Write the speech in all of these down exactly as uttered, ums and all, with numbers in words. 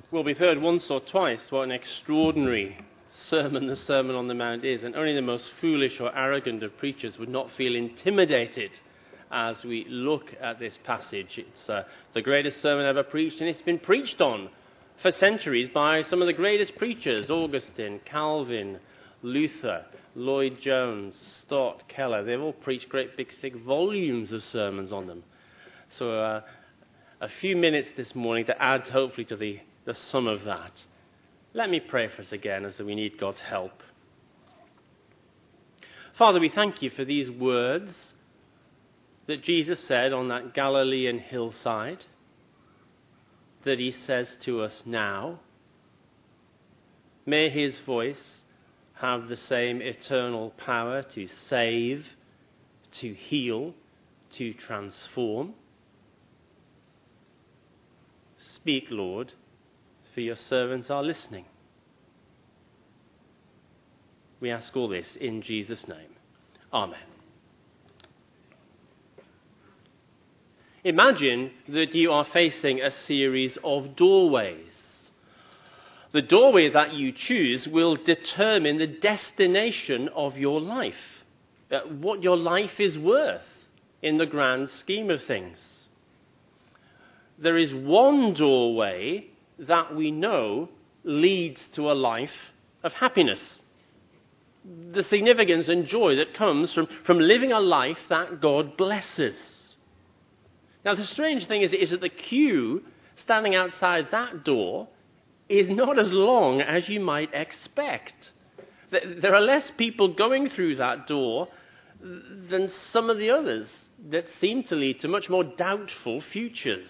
Well, we've heard once or twice what an extraordinary sermon the Sermon on the Mount is, and only the most foolish or arrogant of preachers would not feel intimidated as we look at this passage. It's uh, the greatest sermon ever preached, and it's been preached on for centuries by some of the greatest preachers: Augustine, Calvin, Luther, Lloyd Jones, Stott, Keller. They've all preached great big thick volumes of sermons on them. So uh, a few minutes this morning to add hopefully to the the sum of that. Let me pray for us again as we need God's help. Father, we thank you for these words that Jesus said on that Galilean hillside, that he says to us now. May his voice have the same eternal power to save, to heal, to transform. Speak, Lord, for your servants are listening. We ask all this in Jesus' name. Amen. Imagine that you are facing a series of doorways. The doorway that you choose will determine the destination of your life, uh, what your life is worth in the grand scheme of things. There is one doorway that we know leads to a life of happiness. The significance and joy that comes from, from living a life that God blesses. Now, the strange thing is, is that the queue standing outside that door is not as long as you might expect. There are less people going through that door than some of the others that seem to lead to much more doubtful futures.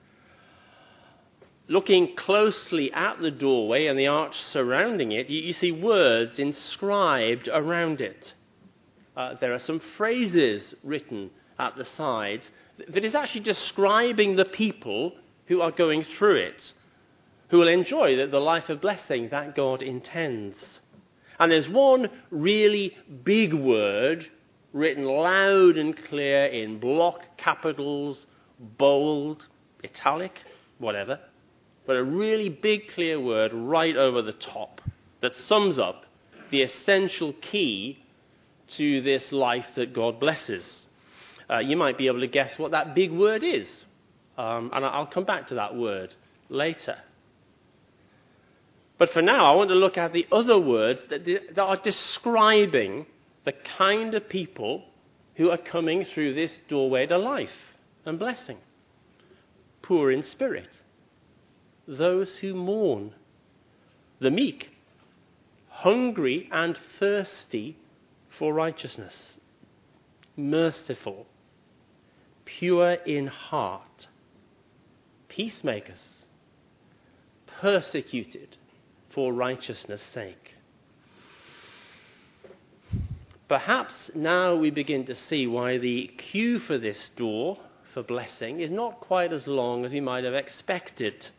Looking closely at the doorway and the arch surrounding it, you, you see words inscribed around it. Uh, there are some phrases written at the sides that is actually describing the people who are going through it, who will enjoy the, the life of blessing that God intends. And there's one really big word written loud and clear in block capitals, bold, italic, whatever. But a really big, clear word right over the top that sums up the essential key to this life that God blesses. Uh, you might be able to guess what that big word is. Um, and I'll come back to that word later. But for now, I want to look at the other words that, that are describing the kind of people who are coming through this doorway to life and blessing. Poor in spirit. Those who mourn, the meek, hungry and thirsty for righteousness, merciful, pure in heart, peacemakers, persecuted for righteousness' sake. Perhaps now we begin to see why the queue for this door for blessing is not quite as long as we might have expected.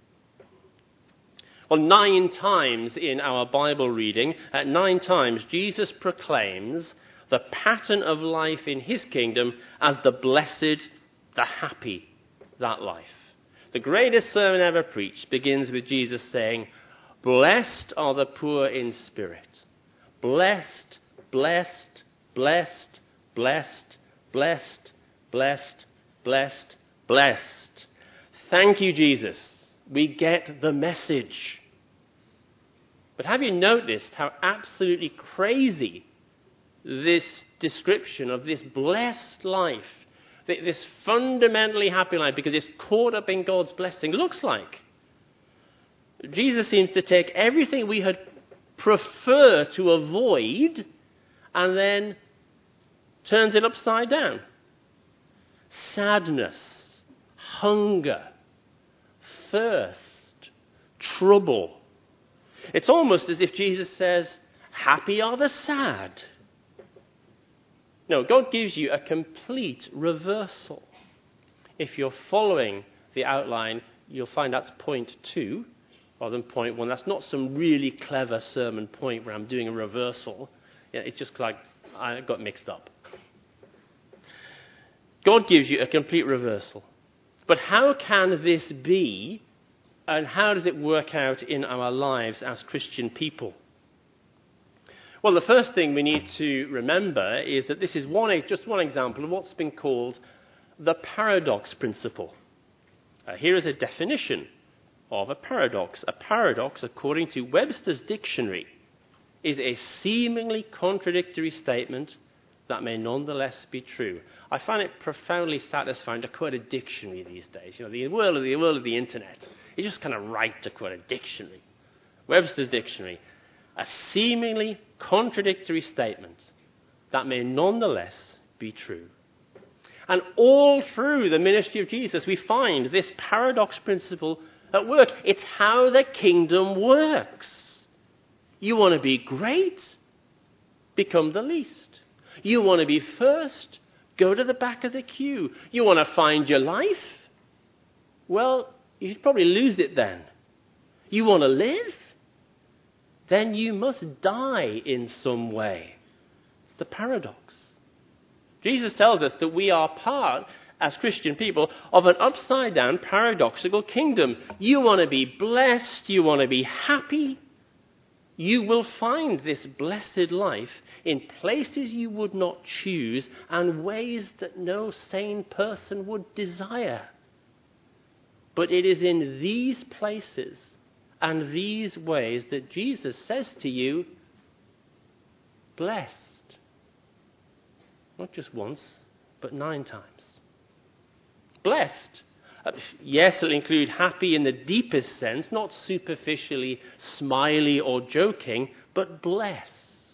Well, nine times in our Bible reading, at nine times, Jesus proclaims the pattern of life in his kingdom as the blessed, the happy, that life. The greatest sermon ever preached begins with Jesus saying, "Blessed are the poor in spirit. Blessed, blessed, blessed, blessed, blessed, blessed, blessed, blessed." Thank you, Jesus. We get the message. But have you noticed how absolutely crazy this description of this blessed life, this fundamentally happy life, because it's caught up in God's blessing, looks like? Jesus seems to take everything we had prefer to avoid and then turns it upside down. Sadness, hunger, thirst, trouble. It's almost as if Jesus says, happy are the sad. No, God gives you a complete reversal. If you're following the outline, you'll find that's point two rather than point one. That's not some really clever sermon point where I'm doing a reversal. Yeah, it's just like I got mixed up. God gives you a complete reversal. But how can this be And how does it work out in our lives as Christian people? Well, the first thing we need to remember is that this is one, just one example of what's been called the paradox principle. Uh, here is a definition of a paradox. A paradox, according to Webster's dictionary, is a seemingly contradictory statement that may nonetheless be true. I find it profoundly satisfying to quote a dictionary these days. You know, the world of the world of the internet. It's just kind of right to quote a dictionary. Webster's dictionary, a seemingly contradictory statement that may nonetheless be true. And all through the ministry of Jesus, we find this paradox principle at work. It's how the kingdom works. You want to be great? Become the least. You want to be first? Go to the back of the queue. You want to find your life? Well, you should probably lose it then. You want to live? Then you must die in some way. It's the paradox. Jesus tells us that we are part, as Christian people, of an upside-down paradoxical kingdom. You want to be blessed, you want to be happy. You will find this blessed life in places you would not choose and ways that no sane person would desire. But it is in these places and these ways that Jesus says to you, blessed. Not just once, but nine times. Blessed. Uh, yes, it'll include happy in the deepest sense, not superficially smiley or joking, but blessed.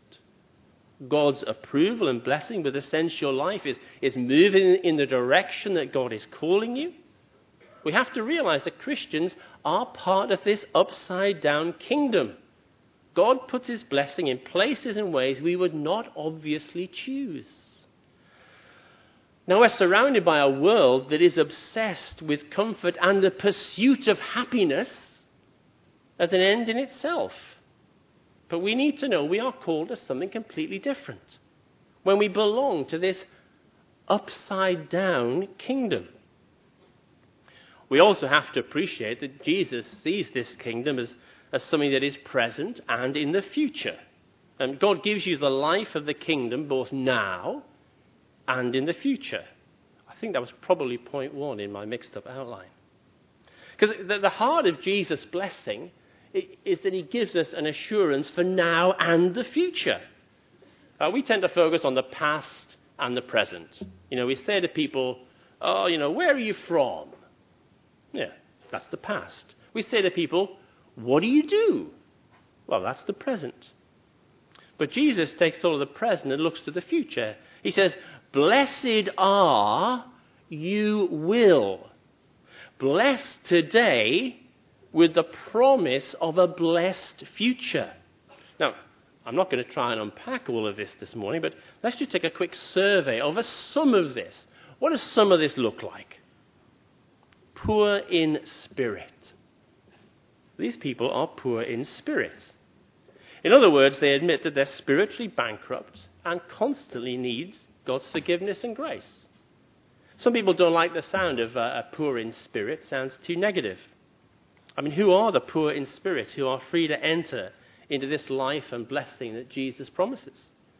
God's approval and blessing with the sense your life is, is moving in the direction that God is calling you. We have to realize that Christians are part of this upside-down kingdom. God puts his blessing in places and ways we would not obviously choose. Now we're surrounded by a world that is obsessed with comfort and the pursuit of happiness as an end in itself. But we need to know we are called to something completely different when we belong to this upside-down kingdom. We also have to appreciate that Jesus sees this kingdom as, as something that is present and in the future. And God gives you the life of the kingdom both now and in the future. I think that was probably point one in my mixed-up outline. Because the, the heart of Jesus' blessing is that he gives us an assurance for now and the future. Uh, we tend to focus on the past and the present. You know, we say to people, oh, you know, where are you from? Yeah, that's the past. We say to people, what do you do? Well, that's the present. But Jesus takes all of the present and looks to the future. He says, blessed are you will. Blessed today with the promise of a blessed future. Now, I'm not going to try and unpack all of this this morning, but let's just take a quick survey of a sum of this. What does some of this look like? Poor in spirit. These people are poor in spirit. In other words, they admit that they're spiritually bankrupt and constantly need God's forgiveness and grace. Some people don't like the sound of uh, poor in spirit. It sounds too negative. I mean, who are the poor in spirit who are free to enter into this life and blessing that Jesus promises?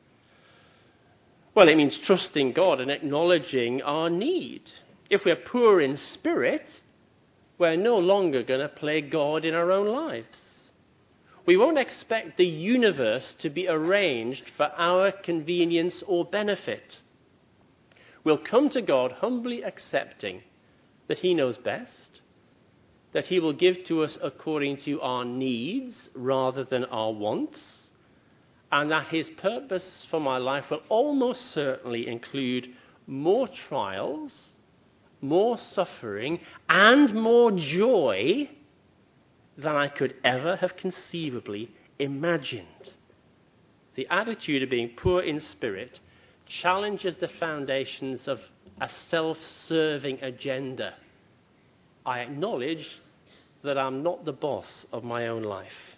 Well, it means trusting God and acknowledging our need. If we're poor in spirit, we're no longer going to play God in our own lives. We won't expect the universe to be arranged for our convenience or benefit. We'll come to God humbly accepting that he knows best, that he will give to us according to our needs rather than our wants, and that his purpose for my life will almost certainly include more trials, more suffering, and more joy than I could ever have conceivably imagined. The attitude of being poor in spirit challenges the foundations of a self-serving agenda. I acknowledge that I'm not the boss of my own life.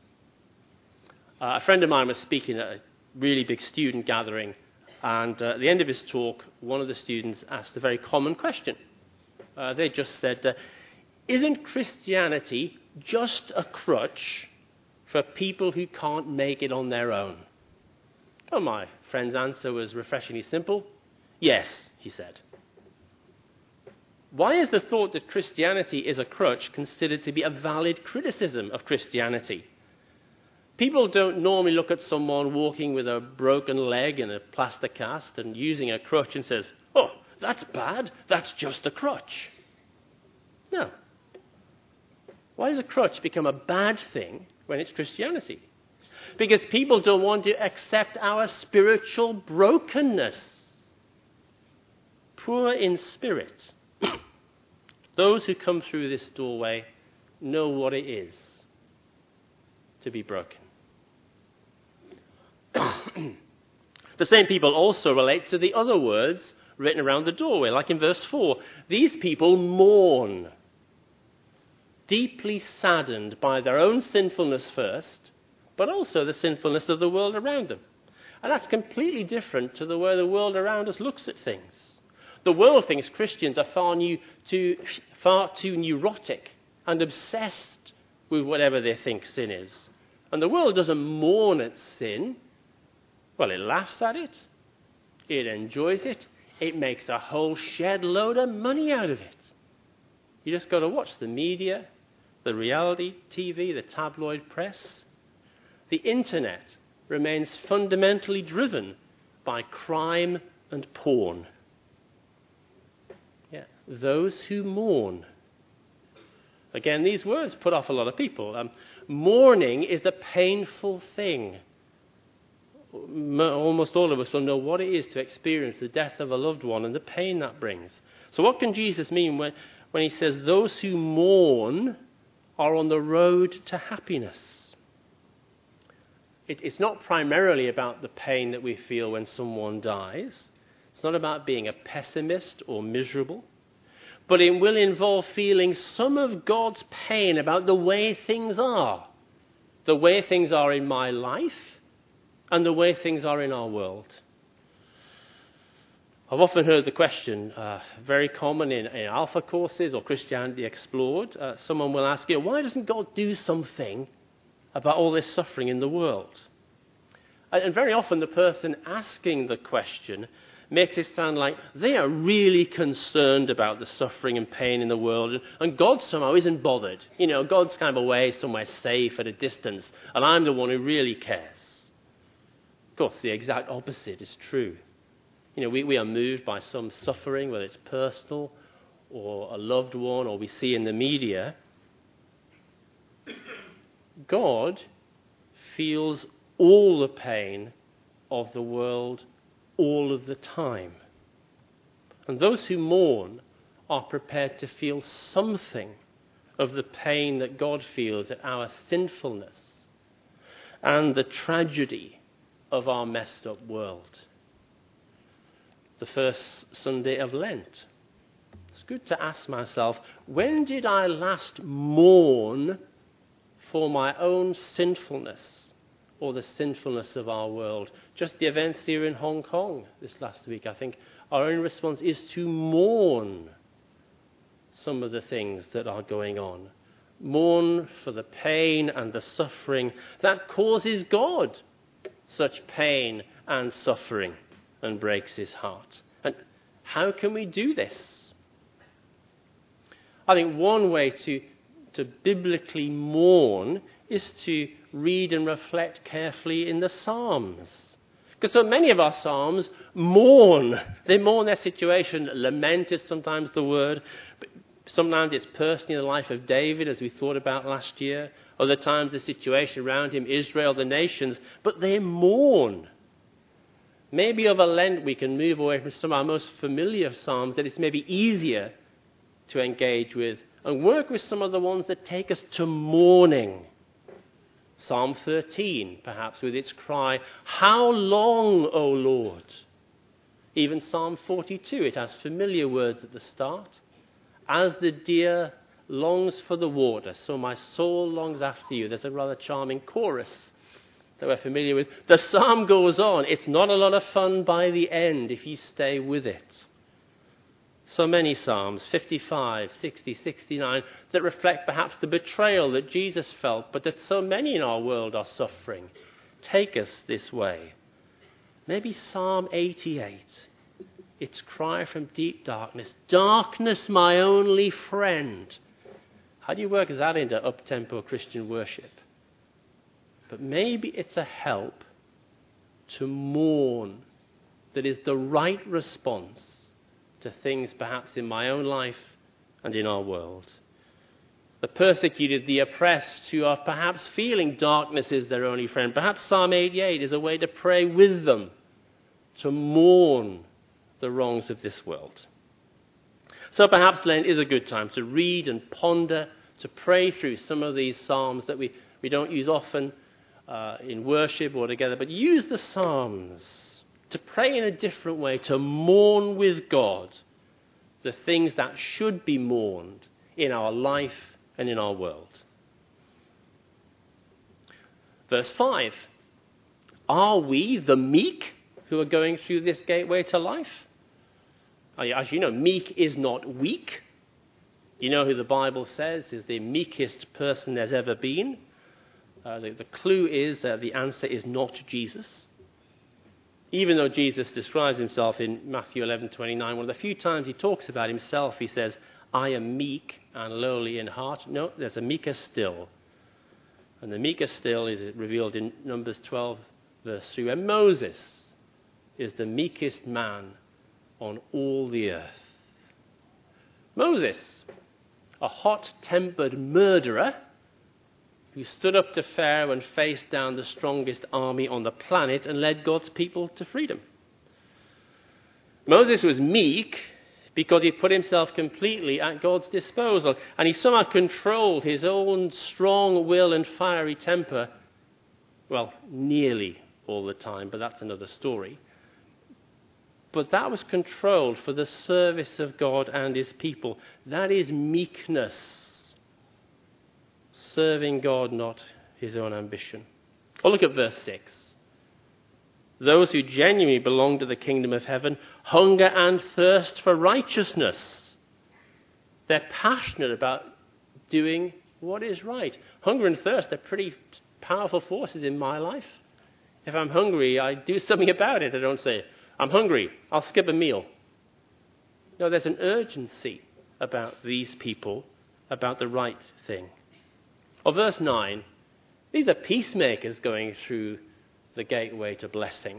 Uh, a friend of mine was speaking at a really big student gathering, and uh, at the end of his talk, one of the students asked a very common question. Uh, they just said, uh, Isn't Christianity just a crutch for people who can't make it on their own? Oh, my friend's answer was refreshingly simple. Yes, he said. Why is the thought that Christianity is a crutch considered to be a valid criticism of Christianity? People don't normally look at someone walking with a broken leg in a plaster cast and using a crutch and says, oh, that's bad, that's just a crutch. No. Why does a crutch become a bad thing when it's Christianity? Because people don't want to accept our spiritual brokenness. Poor in spirit. Those who come through this doorway know what it is to be broken. The same people also relate to the other words written around the doorway, like in verse four. These people mourn, deeply saddened by their own sinfulness first, but also the sinfulness of the world around them. And that's completely different to the way the world around us looks at things. The world thinks Christians are far, new, too, far too neurotic and obsessed with whatever they think sin is. And the world doesn't mourn at sin. Well, it laughs at it. It enjoys it. It makes a whole shed load of money out of it. You just got to watch the media, the reality T V, the tabloid press. The internet remains fundamentally driven by crime and porn. Yeah, those who mourn. Again, these words put off a lot of people. Um, mourning is a painful thing. Almost all of us will know what it is to experience the death of a loved one and the pain that brings. So what can Jesus mean when, when he says those who mourn are on the road to happiness? It, it's not primarily about the pain that we feel when someone dies. It's not about being a pessimist or miserable. But it will involve feeling some of God's pain about the way things are. The way things are in my life and the way things are in our world. I've often heard the question, uh, very common in, in Alpha courses or Christianity Explored. Uh, someone will ask you, why doesn't God do something about all this suffering in the world? And, and very often the person asking the question makes it sound like they are really concerned about the suffering and pain in the world, and God somehow isn't bothered. You know, God's kind of away somewhere safe at a distance, and I'm the one who really cares. Of course, the exact opposite is true. You know, we, we are moved by some suffering, whether it's personal or a loved one, or we see in the media. God feels all the pain of the world all of the time. And those who mourn are prepared to feel something of the pain that God feels at our sinfulness and the tragedy of our messed up world. The first Sunday of Lent. It's good to ask myself, when did I last mourn for my own sinfulness or the sinfulness of our world? Just the events here in Hong Kong this last week, I think our own response is to mourn some of the things that are going on. Mourn for the pain and the suffering that causes God such pain and suffering and breaks his heart. And how can we do this? I think one way to, to biblically mourn is to read and reflect carefully in the Psalms. Because so many of our Psalms mourn. They mourn their situation. Lament is sometimes the word. But sometimes it's personally the life of David, as we thought about last year. Other times the situation around him, Israel, the nations. But they mourn. Maybe over Lent we can move away from some of our most familiar Psalms that it's maybe easier to engage with and work with some of the ones that take us to mourning. Psalm thirteen, perhaps, with its cry, "How long, O Lord?" Even Psalm forty-two, it has familiar words at the start. "As the deer longs for the water, so my soul longs after you." There's a rather charming chorus that we're familiar with. The psalm goes on. It's not a lot of fun by the end if you stay with it. So many psalms, fifty-five, sixty, sixty-nine, that reflect perhaps the betrayal that Jesus felt, but that so many in our world are suffering. Take us this way. Maybe Psalm eighty-eight, its cry from deep darkness, darkness my only friend. How do you work that into up-tempo Christian worship? But maybe it's a help to mourn that is the right response to things perhaps in my own life and in our world. The persecuted, the oppressed, who are perhaps feeling darkness is their only friend. Perhaps Psalm eighty-eight is a way to pray with them, to mourn the wrongs of this world. So perhaps Lent is a good time to read and ponder, to pray through some of these psalms that we, we don't use often uh, in worship or together, but use the psalms to pray in a different way, to mourn with God the things that should be mourned in our life and in our world. Verse five. Are we the meek who are going through this gateway to life? As you know, meek is not weak. You know who the Bible says is the meekest person there's ever been? Uh, the, the clue is uh, the answer is not Jesus. Even though Jesus describes himself in Matthew eleven twenty-nine, one of the few times he talks about himself, he says, I am meek and lowly in heart. No, there's a meeker still. And the meeker still is revealed in Numbers twelve, verse three, where Moses is the meekest man on all the earth. Moses, a hot-tempered murderer who stood up to Pharaoh and faced down the strongest army on the planet and led God's people to freedom. Moses was meek because he put himself completely at God's disposal, and he somehow controlled his own strong will and fiery temper, well, nearly all the time, but that's another story. But that was controlled for the service of God and his people. That is meekness. Serving God, not his own ambition. Or look at verse six. Those who genuinely belong to the kingdom of heaven hunger and thirst for righteousness. They're passionate about doing what is right. Hunger and thirst are pretty powerful forces in my life. If I'm hungry, I do something about it. I don't say, I'm hungry, I'll skip a meal. No, there's an urgency about these people, about the right thing. Or verse nine, these are peacemakers going through the gateway to blessing.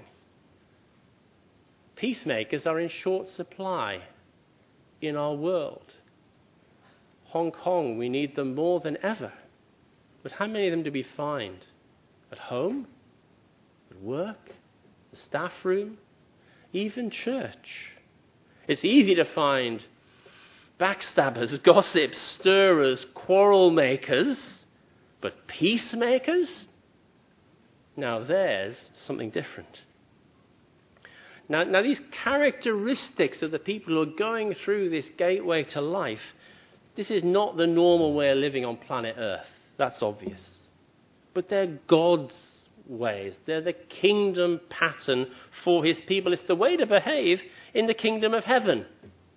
Peacemakers are in short supply in our world. Hong Kong, we need them more than ever. But how many of them do we find? At home? At work? The staff room? Even church? It's easy to find backstabbers, gossips, stirrers, quarrel makers, but peacemakers? Now there's something different. Now, now these characteristics of the people who are going through this gateway to life, this is not the normal way of living on planet Earth. That's obvious. But they're God's ways. They're the kingdom pattern for his people. It's the way to behave in the kingdom of heaven.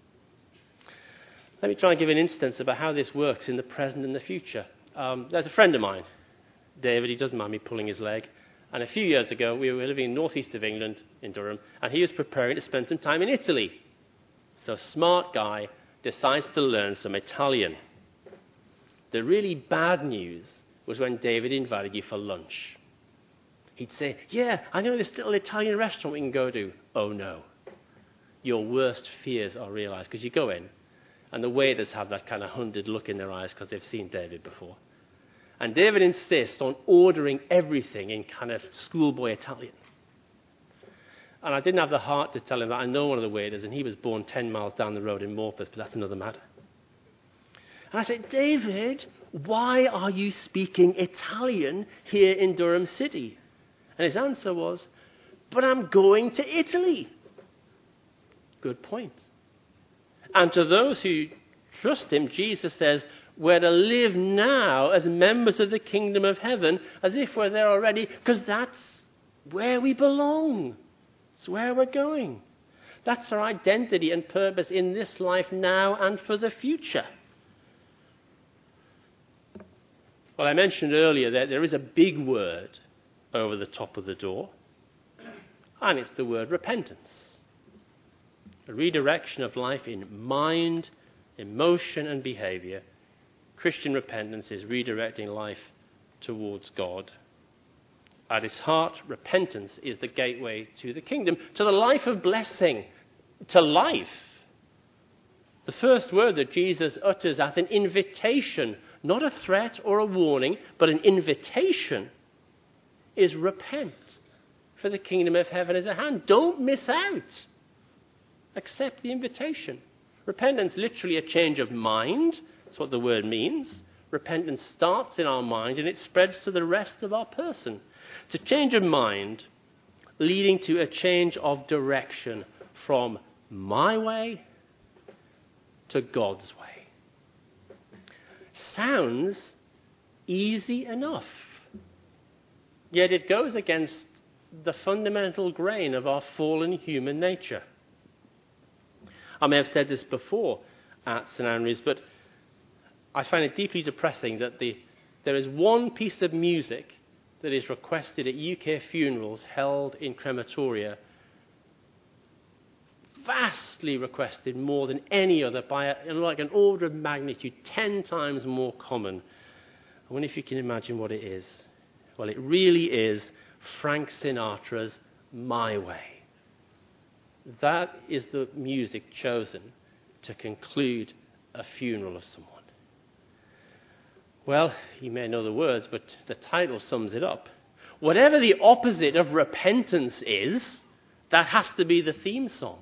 Let me try and give an instance about how this works in the present and the future. Um, there's a friend of mine, David, he doesn't mind me pulling his leg. And a few years ago, we were living in northeast of England, in Durham, and he was preparing to spend some time in Italy. So a smart guy decides to learn some Italian. The really bad news was when David invited you for lunch. He'd say, yeah, I know this little Italian restaurant we can go to. Oh no. Your worst fears are realized, because you go in, and the waiters have that kind of hunted look in their eyes because they've seen David before. And David insists on ordering everything in kind of schoolboy Italian. And I didn't have the heart to tell him that I know one of the waiters, and he was born ten miles down the road in Morpeth, but that's another matter. And I said, David, why are you speaking Italian here in Durham City? And his answer was, but I'm going to Italy. Good point. And to those who trust him, Jesus says, we're to live now as members of the kingdom of heaven, as if we're there already, because that's where we belong. It's where we're going. That's our identity and purpose in this life now and for the future. Well, I mentioned earlier that there is a big word over the top of the door, and it's the word repentance. A redirection of life in mind, emotion, and behavior. Christian repentance is redirecting life towards God. At its heart, repentance is the gateway to the kingdom, to the life of blessing, to life. The first word that Jesus utters as an invitation, not a threat or a warning, but an invitation, is repent, for the kingdom of heaven is at hand. Don't miss out. Accept the invitation. Repentance, literally a change of mind. That's what the word means. Repentance starts in our mind and it spreads to the rest of our person. It's a change of mind leading to a change of direction from my way to God's way. Sounds easy enough, yet it goes against the fundamental grain of our fallen human nature. I may have said this before at St Andrews, but I find it deeply depressing that the, there is one piece of music that is requested at U K funerals held in crematoria, vastly requested more than any other, by a, like an order of magnitude, ten times more common. I wonder if you can imagine what it is. Well, it really is Frank Sinatra's My Way. That is the music chosen to conclude a funeral of someone. Well, you may know the words, but the title sums it up. Whatever the opposite of repentance is, that has to be the theme song.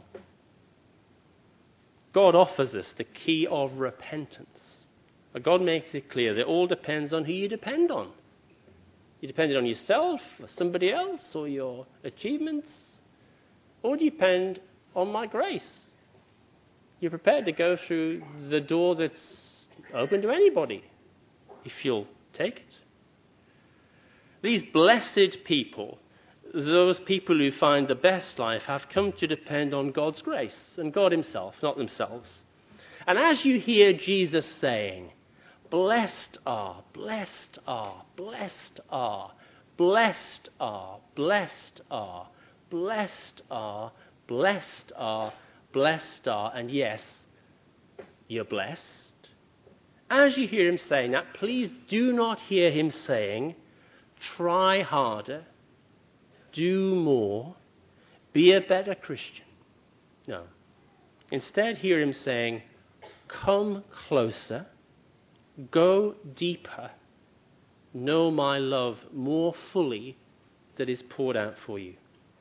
God offers us the key of repentance. But God makes it clear that it all depends on who you depend on. You depend on yourself, or somebody else, or your achievements, or depend on my grace. You're prepared to go through the door that's open to anybody, if you'll take it. These blessed people, those people who find the best life, have come to depend on God's grace and God himself, not themselves. And as you hear Jesus saying, blessed are, blessed are, blessed are, blessed are, blessed are, blessed are, blessed are, blessed are, and yes, you're blessed. As you hear him saying that, please do not hear him saying, try harder, do more, be a better Christian. No. Instead, hear him saying, come closer, go deeper, know my love more fully that is poured out for you.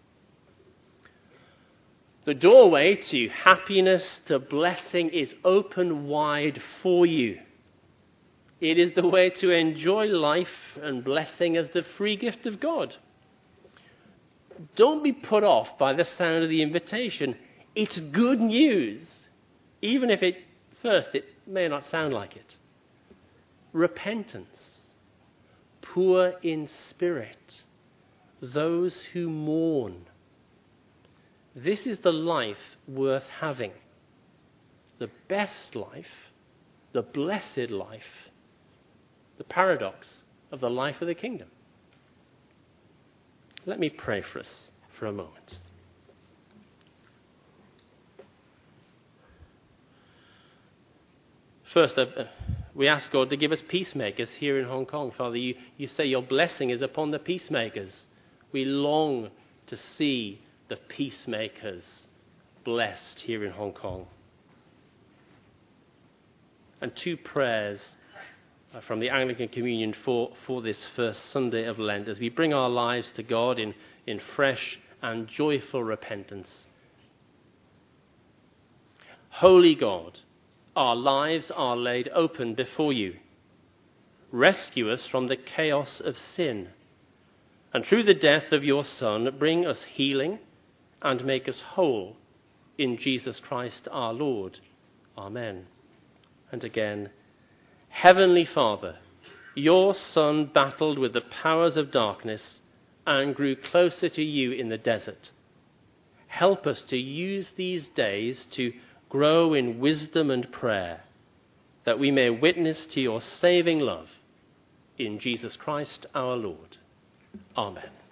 The doorway to happiness, to blessing, is open wide for you. It is the way to enjoy life and blessing as the free gift of God. Don't be put off by the sound of the invitation. It's good news, even if at first it may not sound like it. Repentance, poor in spirit, those who mourn. This is the life worth having. The best life, the blessed life, the paradox of the life of the kingdom. Let me pray for us for a moment. First, uh, we ask God to give us peacemakers here in Hong Kong. Father, you, you say your blessing is upon the peacemakers. We long to see the peacemakers blessed here in Hong Kong. And two prayers from the Anglican Communion for, for this first Sunday of Lent, as we bring our lives to God in, in fresh and joyful repentance. Holy God, our lives are laid open before you. Rescue us from the chaos of sin, and through the death of your Son, bring us healing and make us whole in Jesus Christ our Lord. Amen. And again, Heavenly Father, your Son battled with the powers of darkness and grew closer to you in the desert. help us to use these days to grow in wisdom and prayer, that we may witness to your saving love in Jesus Christ our Lord. Amen.